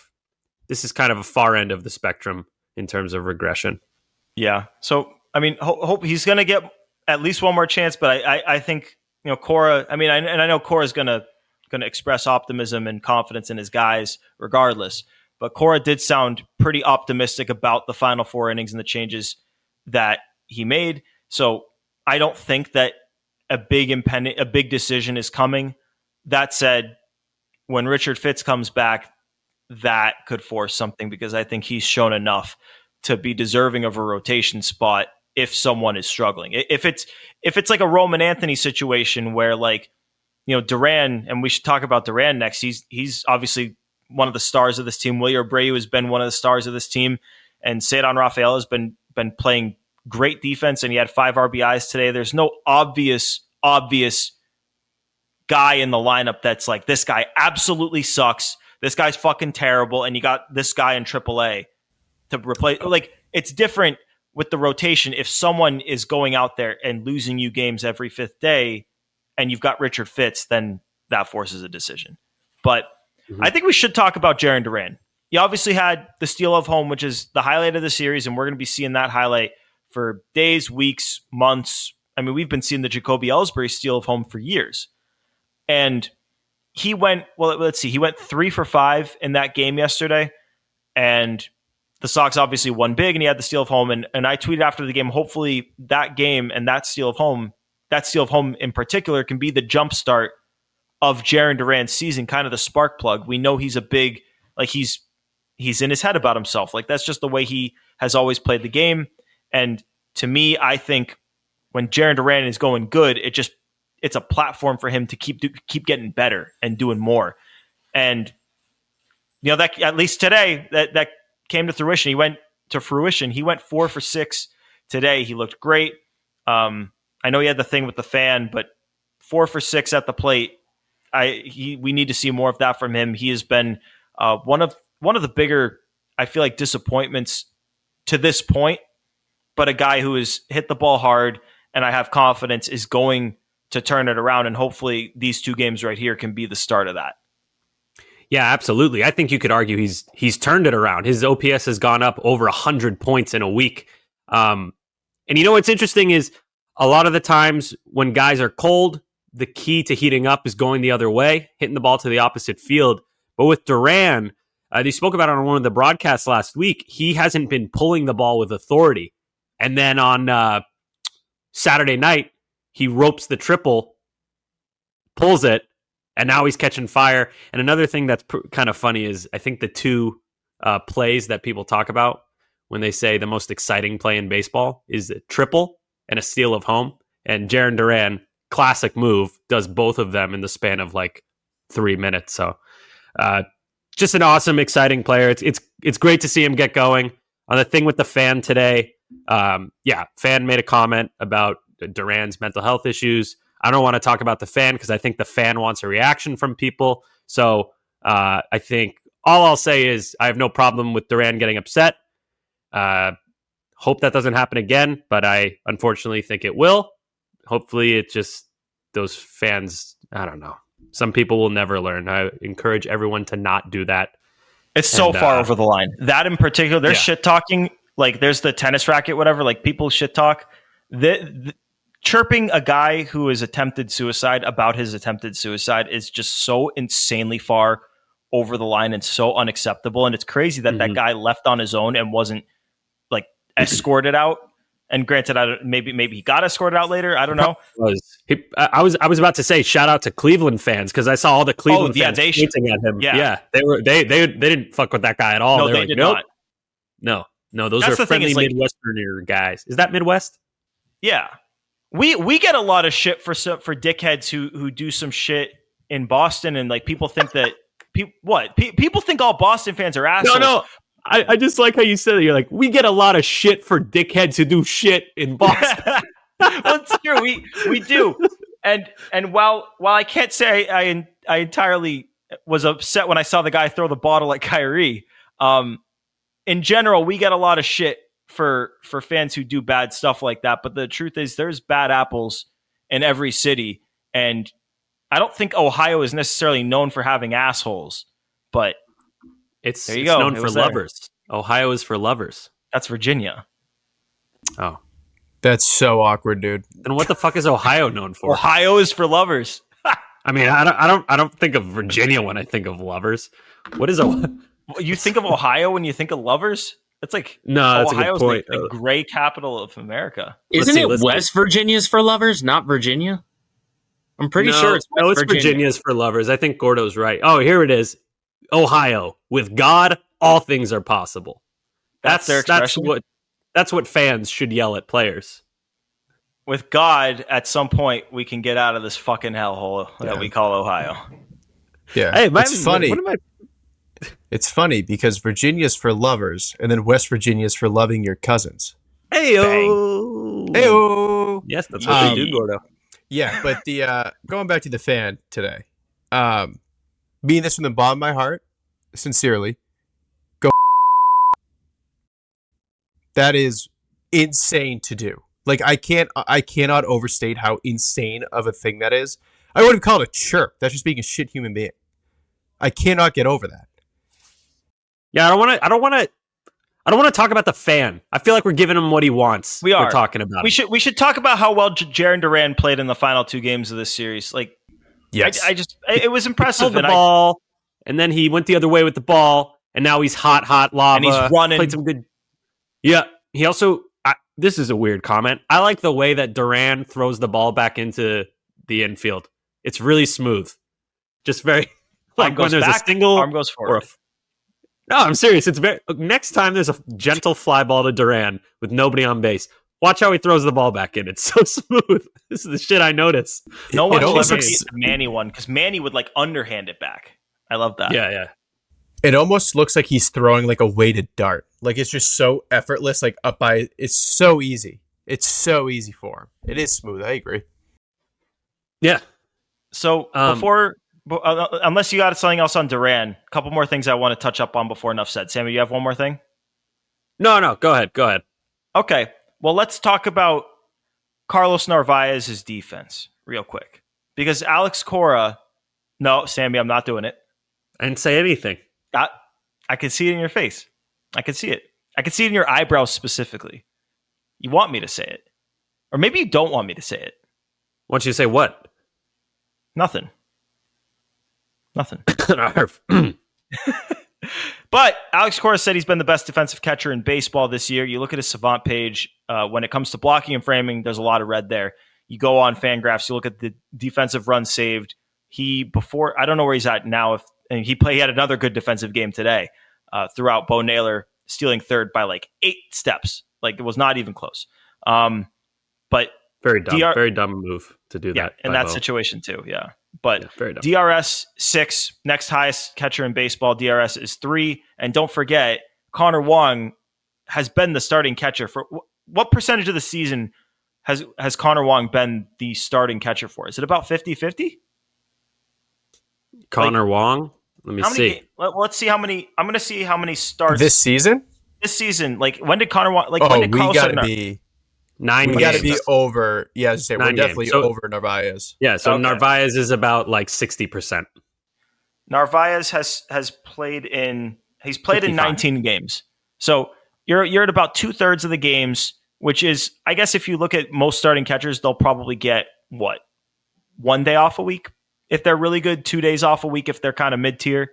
a far end of the spectrum in terms of regression. Yeah. So, I mean, hope he's going to get at least one more chance, but I think, Cora, I know Cora's going to express optimism and confidence in his guys regardless, but Cora did sound pretty optimistic about the final 4 innings and the changes that he made. So I don't think that a big decision is coming. That said, when Richard Fitts comes back, that could force something because I think he's shown enough to be deserving of a rotation spot if someone is struggling. If it's like a Roman Anthony situation where, like, Duran, and we should talk about Duran next. He's obviously one of the stars of this team. Wilyer Abreu has been one of the stars of this team, and Ceddanne Rafael has been playing great defense, and he had 5 RBIs today. There's no obvious guy in the lineup that's like, this guy absolutely sucks. This guy's fucking terrible, and you got this guy in AAA to replace. Like, it's different with the rotation. If someone is going out there and losing you games every 5th day, and you've got Richard Fitts, then that forces a decision. But I think we should talk about Jarren Duran. He obviously had the steal of home, which is the highlight of the series, and we're going to be seeing that highlight for days, weeks, months. I mean, we've been seeing the Jacoby Ellsbury steal of home for years. And he went 3 for 5 in that game yesterday. And the Sox obviously won big, and he had the steal of home. And I tweeted after the game, hopefully that game and that steal of home in particular, can be the jumpstart of Jarren Duran's season, kind of the spark plug. We know he's a big, like, he's in his head about himself. Like, that's just the way he has always played the game. And to me, I think when Jarren Duran is going good, it's a platform for him to keep getting better and doing more. And that at least today that came to fruition. He went 4 for 6 today. He looked great. I know he had the thing with the fan, but 4 for 6 at the plate. We need to see more of that from him. He has been one of the bigger, I feel like, disappointments to this point, but a guy who has hit the ball hard, and I have confidence is going to turn it around, and hopefully these 2 games right here can be the start of that. Yeah, absolutely. I think you could argue he's turned it around. His OPS has gone up over 100 points in a week. And what's interesting is a lot of the times when guys are cold, the key to heating up is going the other way, hitting the ball to the opposite field. But with Duran, they spoke about it on one of the broadcasts last week. He hasn't been pulling the ball with authority. And then on Saturday night, he ropes the triple, pulls it, and now he's catching fire. And another thing that's kind of funny is I think the 2 plays that people talk about when they say the most exciting play in baseball is a triple and a steal of home. And Jarren Duran, classic move, does both of them in the span of like 3 minutes. So just an awesome, exciting player. It's great to see him get going. On the thing with the fan today, fan made a comment about Duran's mental health issues. I don't want to talk about the fan because I think the fan wants a reaction from people. So I think all I'll say is I have no problem with Duran getting upset. Hope that doesn't happen again, but I unfortunately think it will. Hopefully it just, those fans, I don't know. Some people will never learn. I encourage everyone to not do that. It's so far over the line. That in particular, there's shit talking. Like there's the tennis racket, whatever. Like people shit talk. Chirping a guy who has attempted suicide about his attempted suicide is just so insanely far over the line and so unacceptable. And it's crazy that that guy left on his own and wasn't like escorted out. And granted, maybe he got escorted out later. I don't know. I was about to say shout out to Cleveland fans because I saw all the Cleveland fans pointing at him. Yeah, they didn't fuck with that guy at all. No, they did not. No, those are friendly Midwesterner guys. Is that Midwest? Yeah, we get a lot of shit for dickheads who do some shit in Boston, and like people think that people think all Boston fans are assholes. No. I just like how you said it. You're like, we get a lot of shit for dickheads who do shit in Boston. Well, it's true. We do. And while I can't say I entirely was upset when I saw the guy throw the bottle at Kyrie, in general, we get a lot of shit for fans who do bad stuff like that. But the truth is there's bad apples in every city. And I don't think Ohio is necessarily known for having assholes, but it's known for lovers. Ohio is for lovers. That's Virginia. Oh. That's so awkward, dude. And what the fuck is Ohio known for? Ohio is for lovers. I mean, I don't think of Virginia when I think of lovers. What is you think of Ohio when you think of lovers? It's like that's Ohio's a good point. The gray capital of America. Isn't it West Virginia's for lovers, not Virginia? I'm pretty sure it's West Virginia. Virginia's for lovers. I think Gordo's right. Oh, here it is. Ohio, with God, all things are possible. That's their expression. That's what fans should yell at players. With God, at some point, we can get out of this fucking hellhole that we call Ohio. Yeah, hey, it's funny. It's funny because Virginia's for lovers, and then West Virginia's for loving your cousins. Heyo, heyo. Yes, that's what they do, Gordo. Yeah, but the going back to the fan today. Mean this from the bottom of my heart, sincerely. Go. That is insane to do. Like I cannot overstate how insane of a thing that is. I wouldn't call it a chirp. That's just being a shit human being. I cannot get over that. Yeah, I don't want to talk about the fan. I feel like we're giving him what he wants. We're talking about. We should talk about how well Jarren Duran played in the final 2 games of this series. Like. Yes. It was impressive. He held the ball, and then he went the other way with the ball, and now he's hot lava. And he's running. Played some good. Yeah. He also, this is a weird comment. I like the way that Duran throws the ball back into the infield. It's really smooth. Just very, like when there's a single. Arm goes forward. No, I'm serious. It's very, next time there's a gentle fly ball to Duran with nobody on base. Watch how he throws the ball back in. It's so smooth. This is the shit I notice. No one will ever beat the Manny one because Manny would like underhand it back. I love that. Yeah. It almost looks like he's throwing like a weighted dart. Like it's just so effortless, like up by. It's so easy. It's so easy for him. It is smooth. I agree. Yeah. So unless you got something else on Duran, a couple more things I want to touch up on before enough said. Sammy, you have one more thing? No. Go ahead. Okay. Well, let's talk about Carlos Narvaez's defense real quick. Because Alex Cora... No, Sammy, I'm not doing it. I didn't say anything. I can see it in your face. I can see it. I can see it in your eyebrows specifically. You want me to say it. Or maybe you don't want me to say it. Want you to say what? Nothing. But Alex Cora said he's been the best defensive catcher in baseball this year. You look at his Savant page. When it comes to blocking and framing, there's a lot of red there. You go on Fangraphs, you look at the defensive runs saved. I don't know where he's at now. He had another good defensive game today throughout. Bo Naylor stealing third by like 8 steps. Like it was not even close. But very dumb move to do that. In that situation too. Yeah. But very dumb. DRS 6, next highest catcher in baseball. DRS is 3. And don't forget, Connor Wong has been the starting catcher for what percentage of the season has Connor Wong been the starting catcher for? Is it about 50-50? Connor Wong? Let me see. Let's see how many. I'm going to see how many starts this season. This season, like when did Connor Wong? Like when did Carlos? We got to be 9. We got to be over. Yeah, we're definitely over Narvaez. Yeah, so okay. Narvaez is about like 60%. Narvaez has played in. He's played 55. In 19 games. So you're at about 2/3 of the games, which is, I guess, if you look at most starting catchers, they'll probably get what, 1 day off a week if they're really good, 2 days off a week if they're kind of mid-tier.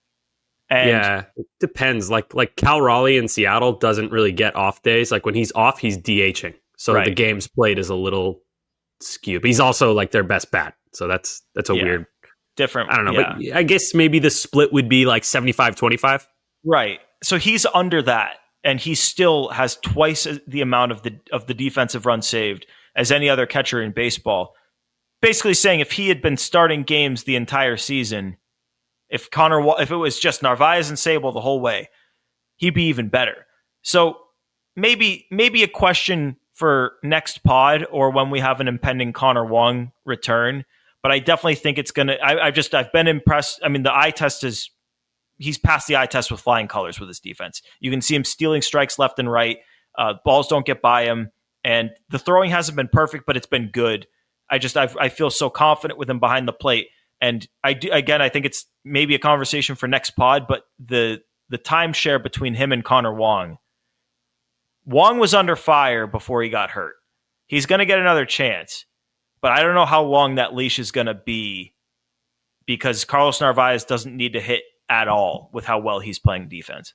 And yeah, it depends. Like Cal Raleigh in Seattle doesn't really get off days. Like when he's off, he's DHing. So the games played is a little skewed. But he's also like their best bat. So that's a weird different. I don't know, but I guess maybe the split would be like 75-25. Right. So he's under that, and he still has twice the amount of the defensive runs saved as any other catcher in baseball. Basically saying if he had been starting games the entire season, if it was just Narvaez and Sable the whole way, he'd be even better. So maybe a question for next pod or when we have an impending Connor Wong return. But I definitely think it's gonna. I've been impressed. I mean, the eye test he's passed the eye test with flying colors with his defense. You can see him stealing strikes left and right. Balls don't get by him, and the throwing hasn't been perfect, but it's been good. I feel so confident with him behind the plate. And I think it's maybe a conversation for next pod, but the timeshare between him and Connor Wong. Wong was under fire before he got hurt. He's going to get another chance, but I don't know how long that leash is going to be because Carlos Narvaez doesn't need to hit at all with how well he's playing defense.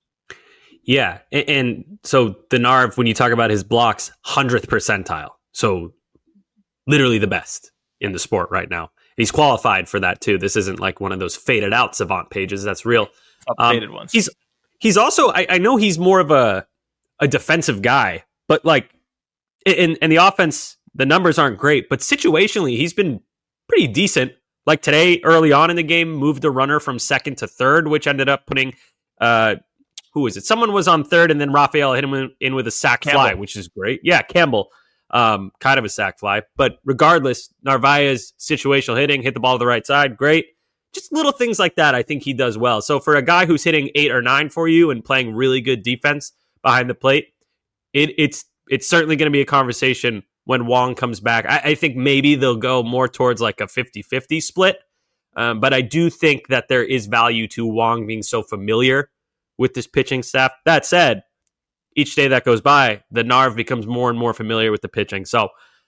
Yeah, and so the Narv, when you talk about his blocks, 100th percentile. So literally the best in the sport right now. He's qualified for that too. This isn't like one of those faded out Savant pages. That's real. Updated ones. He's also, I know he's more of a defensive guy, but like in the offense, the numbers aren't great, but situationally, he's been pretty decent. Like today, early on in the game, moved the runner from second to third, which ended up putting, who is it? Someone was on third, and then Raphael hit him in with a sac fly, which is great. Yeah, Campbell. Kind of a sac fly, but regardless, Narvaez situational hitting, hit the ball to the right side, great. Just little things like that, I think he does well. So for a guy who's hitting 8 or 9 for you and playing really good defense behind the plate, it's certainly going to be a conversation when Wong comes back. I think maybe they'll go more towards like a 50-50 split, but I do think that there is value to Wong being so familiar with this pitching staff. That said, each day that goes by, the Narv becomes more and more familiar with the pitching. So,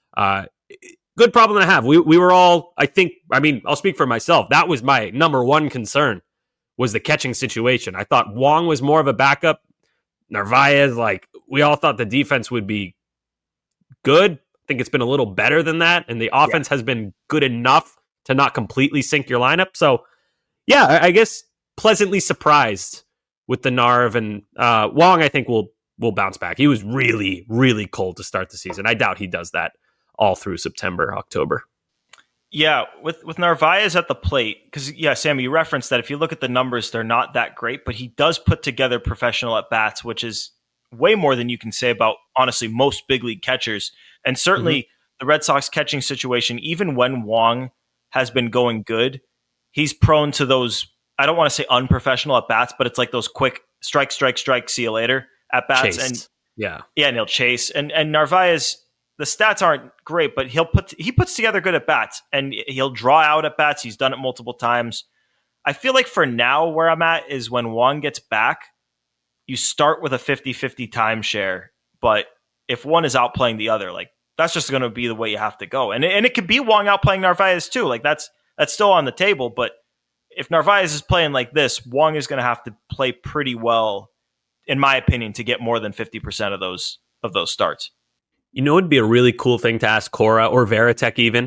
good problem to have. We were all, I'll speak for myself. That was my number one concern, was the catching situation. I thought Wong was more of a backup. Narvaez, we all thought the defense would be good. I think it's been a little better than that. And the offense has been good enough to not completely sink your lineup. So, yeah, I guess pleasantly surprised with the Narv. And Wong, I think, will bounce back. He was really, really cold to start the season. I doubt he does that all through September, October. Yeah, with Narvaez at the plate, because Sammy, you referenced that if you look at the numbers, they're not that great, but he does put together professional at bats, which is way more than you can say about honestly most big league catchers, and certainly the Red Sox catching situation. Even when Wong has been going good, he's prone to those. I don't want to say unprofessional at bats, but it's like those quick strike, see you later at bats, and and he'll chase. And Narvaez, the stats aren't great, but he puts together good at bats, and he'll draw out at bats. He's done it multiple times. I feel like for now, where I'm at is when Wong gets back, you start with a 50-50 timeshare, but if one is outplaying the other, like that's just going to be the way you have to go. And it could be Wong outplaying Narvaez too. Like that's still on the table, but if Narvaez is playing like this, Wong is going to have to play pretty well, in my opinion, to get more than 50% of those starts. You know, it'd be a really cool thing to ask Cora or Veritek even.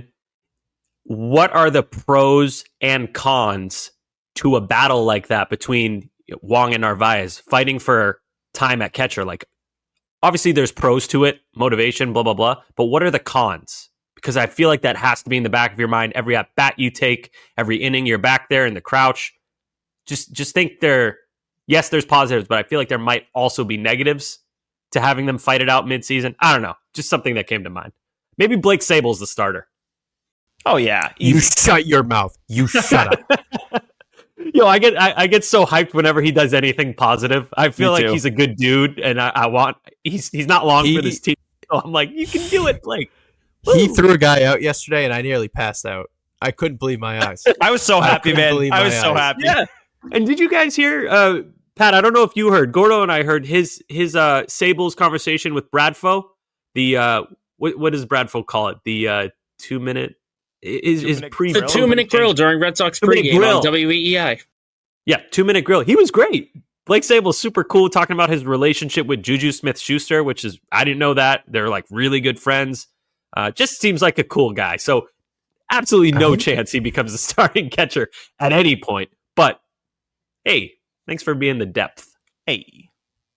What are the pros and cons to a battle like that between Wong and Narvaez fighting for time at catcher? Like, obviously there's pros to it, motivation, blah, blah, blah. But what are the cons? Because I feel like that has to be in the back of your mind. Every at bat you take, every inning you're back there in the crouch. Just think yes, there's positives, but I feel like there might also be negatives to having them fight it out midseason. I don't know. Just something that came to mind. Maybe Blake Sable's the starter. Oh, yeah. You shut your mouth. You shut up. Yo, I get so hyped whenever he does anything positive. I feel like he's a good dude, and he's not long for this team. So I'm like, you can do it, Blake. Woo. He threw a guy out yesterday, and I nearly passed out. I couldn't believe my eyes. I was so happy, man. I was so happy. Yeah. And did you guys hear, Pat, I don't know if you heard, Gordo and I heard his Sable's conversation with Bradfo. The, what does Bradfo call it? The 2-minute... The 2-minute grill during Red Sox pregame on WEEI. Yeah, 2-minute grill. He was great. Blake Sable's super cool, talking about his relationship with Juju Smith-Schuster, which is, I didn't know that. They're like really good friends. Just seems like a cool guy. So absolutely no chance he becomes a starting catcher at any point. But hey, thanks for being the depth. Hey.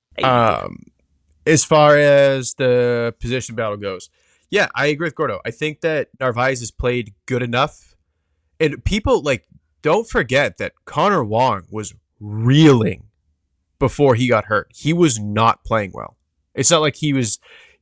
As far as the position battle goes, yeah, I agree with Gordo. I think that Narvaez has played good enough. And people, don't forget that Connor Wong was reeling before he got hurt. He was not playing well. It's not like he was,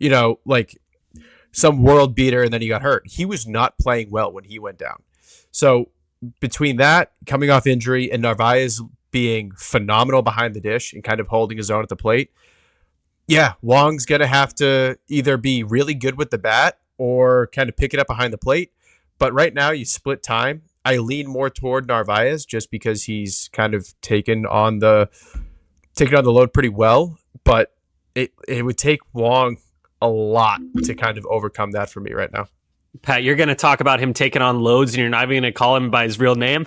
some world beater and then he got hurt. He was not playing well when he went down. So between that, coming off injury, and Narvaez being phenomenal behind the dish and kind of holding his own at the plate, yeah, Wong's going to have to either be really good with the bat or kind of pick it up behind the plate. But right now, you split time. I lean more toward Narvaez just because he's kind of taken on the load pretty well. But it would take Wong a lot to kind of overcome that for me right now. Pat, you're going to talk about him taking on loads and you're not even going to call him by his real name?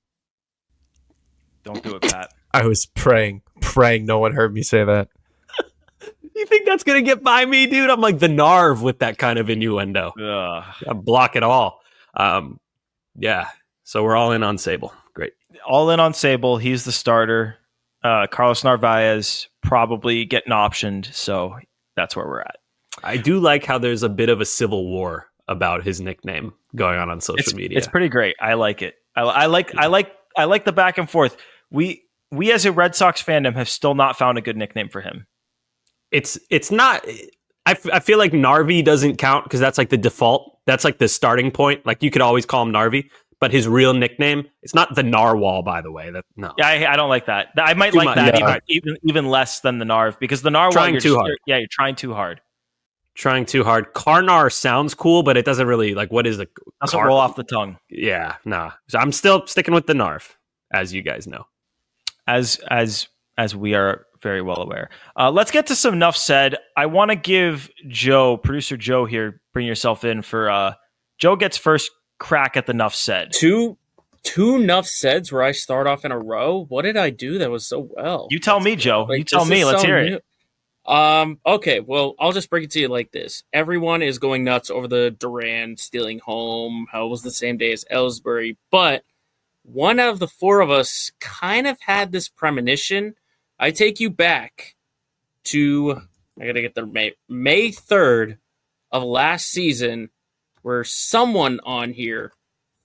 Don't do it, Pat. I was praying no one heard me say that. You think that's going to get by me, dude? I'm like the Narv with that kind of innuendo. I block it all. Yeah. So we're all in on Sable. Great. All in on Sable. He's the starter. Carlos Narvaez probably getting optioned. So that's where we're at. I do like how there's a bit of a civil war about his nickname going on social media. It's pretty great. I like it. I like the back and forth. We as a Red Sox fandom have still not found a good nickname for him. It's not. I feel like Narvi doesn't count because that's like the default. That's like the starting point. Like you could always call him Narvi, but his real nickname, it's not the Narwhal, by the way. No. Yeah, I don't like that. I might like that even less than the Narv, because the Narwhal, trying too hard. You're trying too hard. Trying too hard. Karnar sounds cool, but it doesn't really what is it? Doesn't roll off the tongue. Yeah, nah. So I'm still sticking with the Narv, as you guys know. As we are very well aware. Let's get to some Nuff Said. I want to give producer Joe here, bring yourself in for Joe gets first crack at the Nuff Said. Two Nuff Saids where I start off in a row. What did I do that was so well? You tell me, Joe. You tell me. Let's hear it. Okay, well, I'll just break it to you like this. Everyone is going nuts over the Durant stealing home, how it was the same day as Ellsbury, but one out of the four of us kind of had this premonition. I take you back to, I got to get there, May 3rd of last season, where someone on here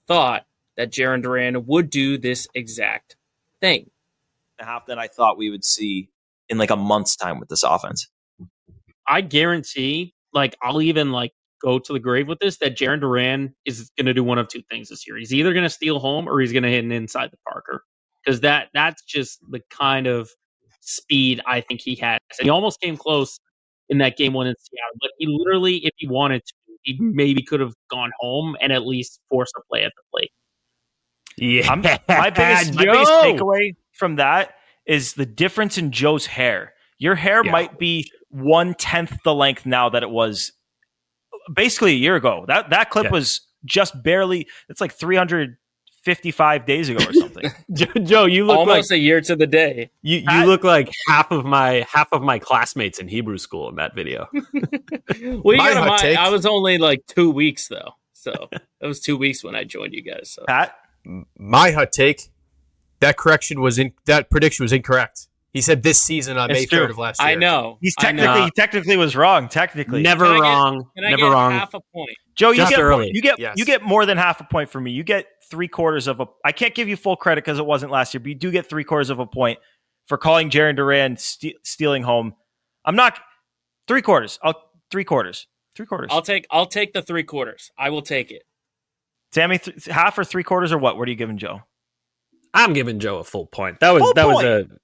thought that Jarren Duran would do this exact thing. Half that I thought we would see in like a month's time with this offense. I guarantee, like, I'll even like go to the grave with this, that Jarren Duran is going to do one of two things this year. He's either going to steal home or he's going to hit an inside the Parker, because that's just the kind of speed I think he has. And he almost came close in that game one in Seattle, but he literally, if he wanted to, he maybe could have gone home and at least forced a play at the plate. Yeah, my biggest takeaway from that is the difference in Joe's hair. Your hair might be 1/10 the length now that it was basically a year ago. That clip was just barely. It's like 355 days ago or something. Joe, you look almost like a year to the day. You look like half of my classmates in Hebrew school in that video. Well, I was only like 2 weeks though, so it was 2 weeks when I joined you guys. So. Pat, my hot take: that prediction was incorrect. He said this season on May 3rd of last year. I know. He technically was wrong. Technically, never wrong. Never wrong. Half a point. Joe, you get more than half a point from me. You get 3/4 of a. I can't give you full credit because it wasn't last year, but you do get 3/4 of a point for calling Jarren Duran stealing home. I'm not 3/4. 3/4. 3/4. I'll take the 3/4. I will take it. Sammy, half or 3/4 or what? What are you giving Joe? I'm giving Joe a full point. Full point. Full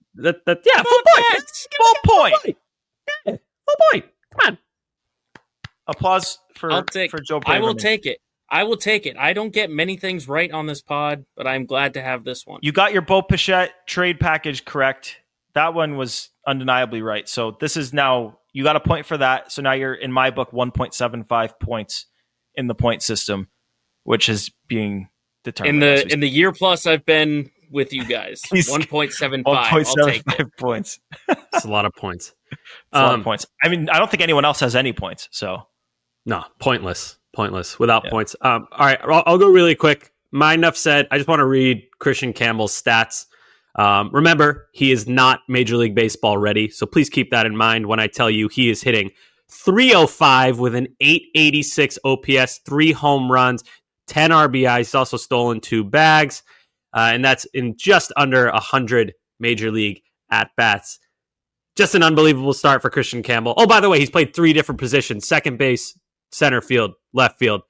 point. Come on. Applause for Joe Braverman. I will take it. I don't get many things right on this pod, but I'm glad to have this one. You got your Bo Pichette trade package correct. That one was undeniably right. So this is now, you got a point for that. So now you're, in my book, 1.75 points in the point system, which is being determined. In the year plus I've been with you guys, 1.75. I'll take it. Points. It's a lot of points. A lot of points. I mean, I don't think anyone else has any points. So no, pointless without points. All right, I'll go really quick. My enough said. I just want to read Christian Campbell's stats. Remember, he is not Major League Baseball ready, so please keep that in mind when I tell you he is hitting .305 with an .886 OPS, 3 home runs, 10 RBIs. He's also stolen 2 bags, and that's in just under 100 Major League at-bats. Just an unbelievable start for Christian Campbell. Oh, by the way, he's played 3 different positions: second base, center field, left field.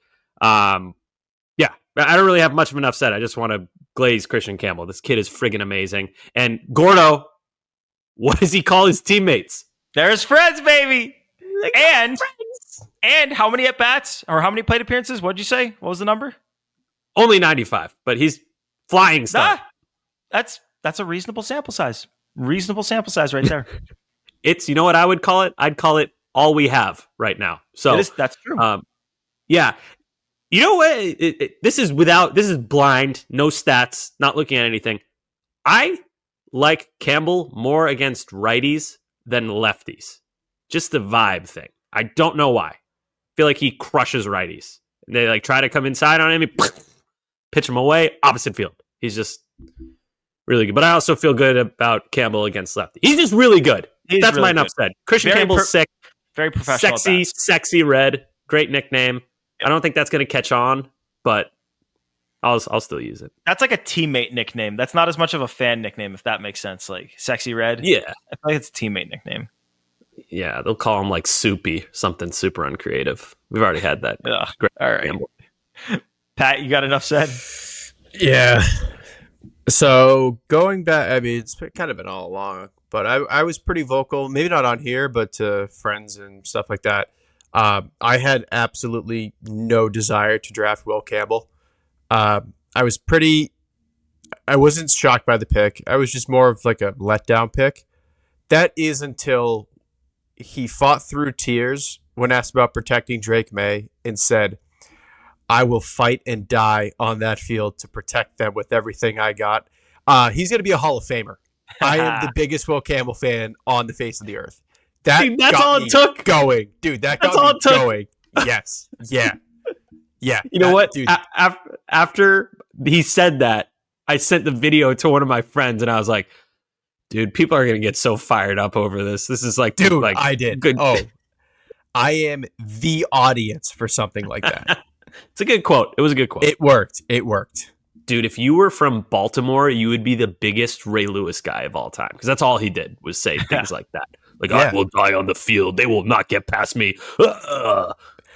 I don't really have much of enough said. I just want to glaze Christian Campbell. This kid is friggin' amazing. And Gordo, what does he call his teammates? They're his friends, baby. And how many at-bats or how many plate appearances? What'd you say? What was the number? Only 95, but he's flying stuff. That's a reasonable sample size. Reasonable sample size right there. It's, you know what I would call it? I'd call it all we have right now. So that's true. Yeah. You know what? This is blind, no stats, not looking at anything. I like Campbell more against righties than lefties. Just the vibe thing. I don't know why. I feel like he crushes righties. They like try to come inside on him, pitch him away, opposite field. He's just really good. But I also feel good about Campbell against lefty. He's just really good. That's really my enough said. Christian Campbell's sick. Very professional. Sexy red. Great nickname. I don't think that's going to catch on, but I'll still use it. That's like a teammate nickname. That's not as much of a fan nickname, if that makes sense. Like Sexy Red. Yeah. I feel like it's a teammate nickname. Yeah, they'll call him like Soupy, something super uncreative. We've already had that. All right. Pat, you got enough said? Yeah. So going back, I mean, it's kind of been all along, but I was pretty vocal, maybe not on here, but to friends and stuff like that. I had absolutely no desire to draft Will Campbell. I wasn't shocked by the pick. I was just more of like a letdown pick. That is until he fought through tears when asked about protecting Drake May and said, I will fight and die on that field to protect them with everything I got. He's going to be a Hall of Famer. I am the biggest Will Campbell fan on the face of the earth. That's all it took. Going, dude. That's all it took. Going. Yes. Yeah. Yeah. You know what? Dude. After he said that, I sent the video to one of my friends, and I was like, "Dude, people are gonna get so fired up over this. This is like, dude, I did. Good. Oh, I am the audience for something like that. It's a good quote. It was a good quote. It worked. Dude, if you were from Baltimore, you would be the biggest Ray Lewis guy of all time, because that's all he did was say things like that. Like, I will die on the field. They will not get past me. But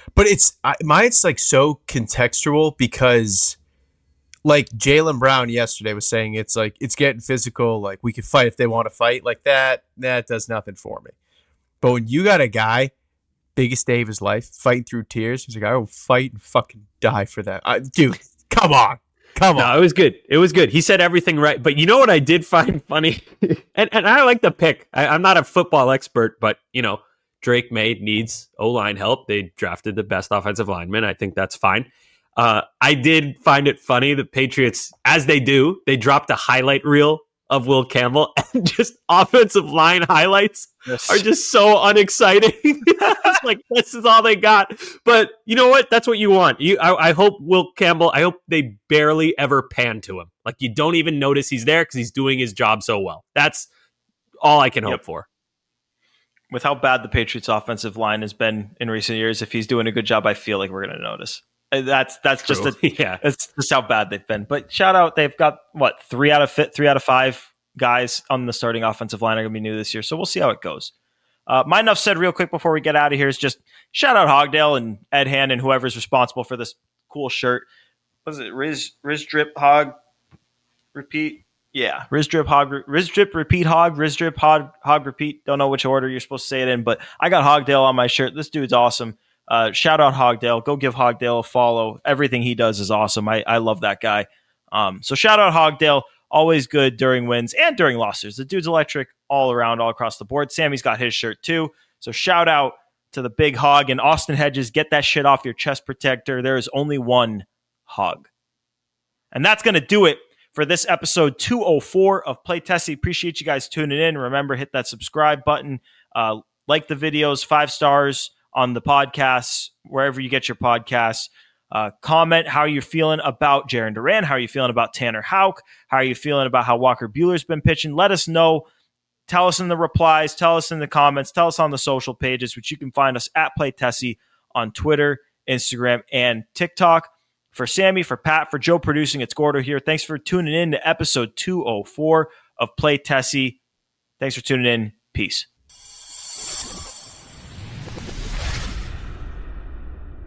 mine's like so contextual because like Jaylen Brown yesterday was saying it's like it's getting physical. Like we could fight if they want to fight like that. That does nothing for me. But when you got a guy, biggest day of his life, fighting through tears, he's like, I will fight and fucking die for that. Dude, come on. No, it was good. It was good. He said everything right. But you know what I did find funny? and I like the pick. I'm not a football expert, but, you know, Drake May needs O-line help. They drafted the best offensive lineman. I think that's fine. I did find it funny. The Patriots, as they do, they dropped a highlight reel of Will Campbell, and just offensive line highlights are just so unexciting. It's like, this is all they got. But you know what? That's what you want. I hope Will Campbell, I hope they barely ever pan to him. Like, you don't even notice he's there because he's doing his job so well. That's all I can hope for. With how bad the Patriots offensive line has been in recent years, if he's doing a good job, I feel like we're going to notice. That's just that's just how bad they've been. But shout out, they've got what 3 out of 5 guys on the starting offensive line are going to be new this year. So we'll see how it goes. My enough said real quick before we get out of here is just shout out Hogdale and Ed Hand and whoever's responsible for this cool shirt. Was it Riz Drip Hog Repeat? Yeah, Riz Drip Repeat Hog, Riz Drip Hog Repeat. Don't know which order you're supposed to say it in, but I got Hogdale on my shirt. This dude's awesome. Shout out Hogdale. Go give Hogdale a follow. Everything he does is awesome. I love that guy. So shout out Hogdale. Always good during wins and during losses. The dude's electric all around, all across the board. Sammy's got his shirt too. So shout out to the big hog. And Austin Hedges, get that shit off your chest protector. There is only one hog. And that's going to do it for this episode 204 of Play Tessie. Appreciate you guys tuning in. Remember, hit that subscribe button. Like the videos, 5 stars on the podcasts, wherever you get your podcasts. Comment how you're feeling about Jarren Duran. How are you feeling about Tanner Houck? How are you feeling about how Walker Buehler's been pitching? Let us know. Tell us in the replies. Tell us in the comments. Tell us on the social pages, which you can find us at Play Tessie on Twitter, Instagram, and TikTok. For Sammy, for Pat, for Joe producing, it's Gordo here. Thanks for tuning in to episode 204 of Play Tessie. Thanks for tuning in. Peace.